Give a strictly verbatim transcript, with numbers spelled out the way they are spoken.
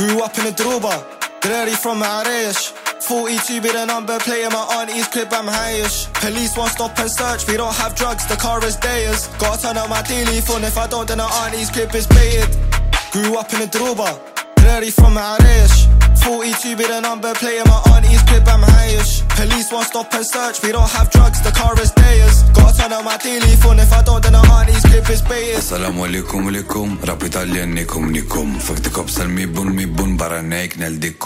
Grew up in a Druba, dirty from Ma'arish. forty-two be the number, playing my auntie's crib, I'm highish. Police won't stop and search, we don't have drugs, the car is theirs. Gotta turn out my daily phone, if I don't then the auntie's crib is baited. Grew up in a Druba, dirty from Ma'arish. forty-two be the number, playing my auntie's crib, I'm highish. Police won't stop and search, we don't have drugs, the car is theirs. Gotta turn out my daily phone, if I don't then the auntie's crib is baited. Assalamu alaikum alaikum, rap Italian nikum nikum. Fuck the cops and me bun me bun, baranek nel dikum.